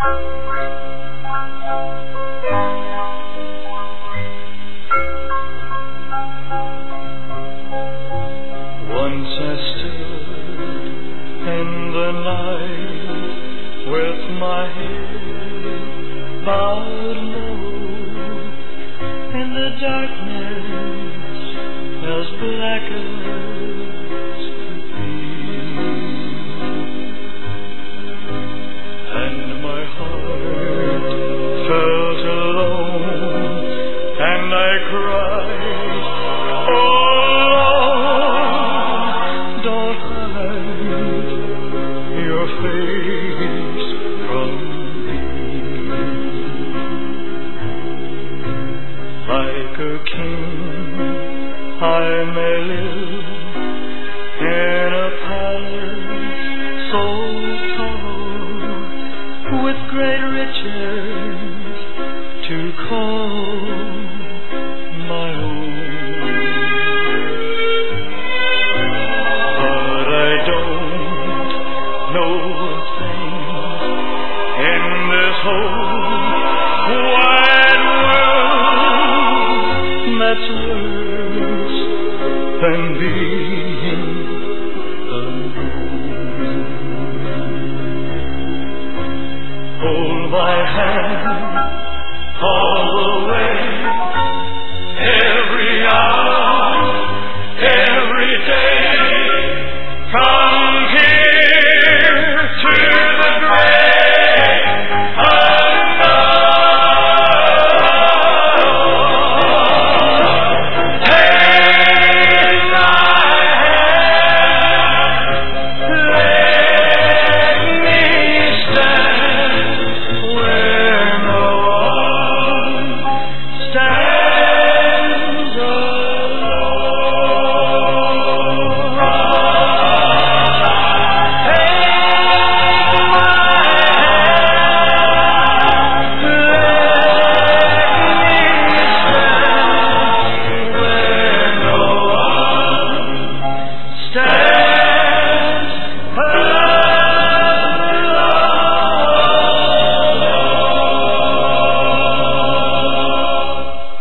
Once I stood in the night with my head bowed low in the darkness as black as could be, and my heart felt alone, and I cried, oh, don't hide your face from me. Like a king I may live in a palace so tall, with great riches to call my own. But I don't know a thing in this whole wide world that's worse than being alone. Hold my hand all the way